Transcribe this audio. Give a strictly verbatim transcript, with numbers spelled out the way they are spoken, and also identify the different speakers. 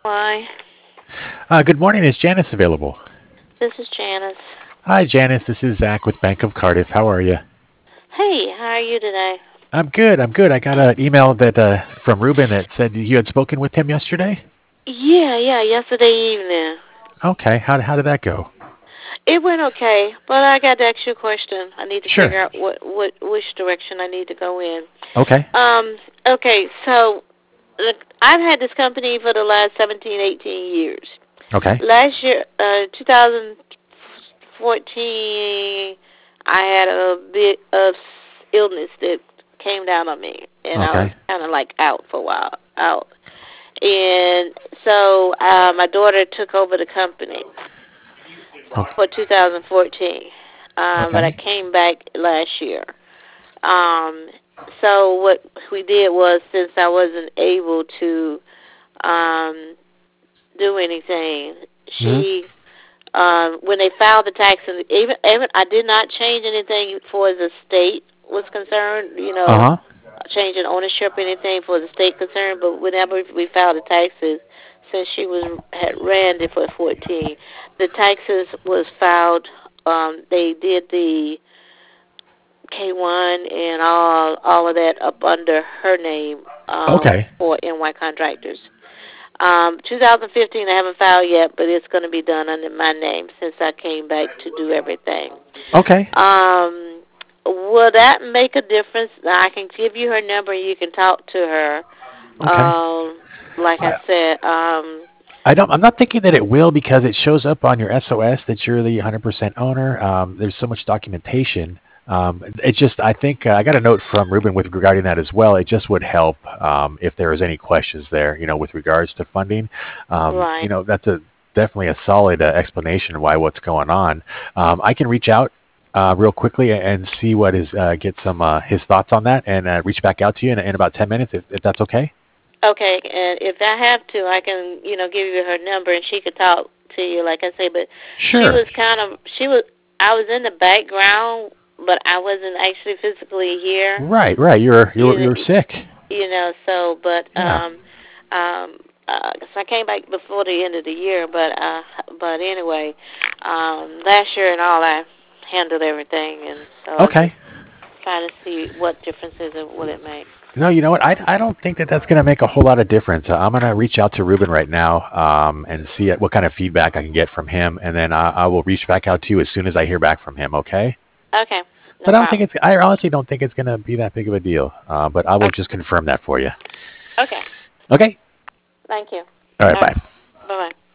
Speaker 1: Why?
Speaker 2: Uh, good morning. Is Janice available?
Speaker 1: This is Janice.
Speaker 2: Hi, Janice. This is Zach with Bank of Cardiff. How are you?
Speaker 1: Hey, how are you today?
Speaker 2: I'm good. I'm good. I got an email that uh, from Ruben that said you had spoken with him yesterday.
Speaker 1: Yeah, yeah, yesterday evening.
Speaker 2: Okay. How how did that go?
Speaker 1: It went okay, but I got to ask you a question. I need to
Speaker 2: Sure.
Speaker 1: figure out what, what which direction I need to go in.
Speaker 2: Okay.
Speaker 1: Um, okay, so look, I've had this company for the last seventeen, eighteen years.
Speaker 2: Okay.
Speaker 1: Last year, uh, twenty fourteen, I had a bit of illness that came down on me, and I was
Speaker 2: Okay.
Speaker 1: kind of like out for a while, out. And so uh, my daughter took over the company
Speaker 2: Okay.
Speaker 1: for two thousand fourteen, um, but I
Speaker 2: Okay.
Speaker 1: came back last year. Um, so what we did was, since I wasn't able to um, do anything,
Speaker 2: Hmm.
Speaker 1: she um, when they filed the taxes, even even I did not change anything for the state was concerned. You
Speaker 2: Uh
Speaker 1: know,
Speaker 2: huh.
Speaker 1: changing ownership or anything for the state concerned. But whenever we filed the taxes, since she was had ran it for fourteen, the taxes was filed. Um, they did the K one and all all of that up under her name um,
Speaker 2: Okay.
Speaker 1: for N Y Contractors. Um, twenty fifteen, I haven't filed yet, but it's going to be done under my name since I came back to do everything.
Speaker 2: Okay.
Speaker 1: Um, will that make a difference? I can give you her number and you can talk to her.
Speaker 2: Okay.
Speaker 1: Um, like I
Speaker 2: I,
Speaker 1: said, um,
Speaker 2: I don't. I'm not thinking that it will because it shows up on your S O S that you're the one hundred percent owner. Um, there's so much documentation. Um, it just. I think uh, I got a note from Ruben with regarding that as well. It just would help um, if there was any questions there. You know, with regards to funding. Um, you
Speaker 1: right.
Speaker 2: know, that's a definitely a solid uh, explanation why what's going on. Um, I can reach out. Uh, real quickly and see what is uh, get some uh, his thoughts on that and uh, reach back out to you in, in about ten minutes if, if that's okay.
Speaker 1: Okay, and if I have to, I can, you know, give you her number and she could talk to you, like I say. But she
Speaker 2: Sure.
Speaker 1: was kind of, she was, I was in the background, but I wasn't actually physically here.
Speaker 2: Right, right. You're you're
Speaker 1: You,
Speaker 2: you're sick.
Speaker 1: you know, so, but,
Speaker 2: Yeah.
Speaker 1: um, um, uh 'cause I came back before the end of the year, but, uh, but anyway, um, last year and all, I handled everything, and so I was just
Speaker 2: Okay.
Speaker 1: trying to see what differences it would it make.
Speaker 2: No, you know what? I, I don't think that that's going to make a whole lot of difference. Uh, I'm going to reach out to Ruben right now um, and see what kind of feedback I can get from him, and then I, I will reach back out to you as soon as I hear back from him. Okay?
Speaker 1: Okay, no
Speaker 2: But I don't think
Speaker 1: problem.
Speaker 2: it's. I honestly don't think it's going to be that big of a deal. Uh, but I will
Speaker 1: Okay,
Speaker 2: just confirm that for you.
Speaker 1: okay.
Speaker 2: Okay.
Speaker 1: Thank you.
Speaker 2: All right.
Speaker 1: All right.
Speaker 2: Bye.
Speaker 1: Bye bye.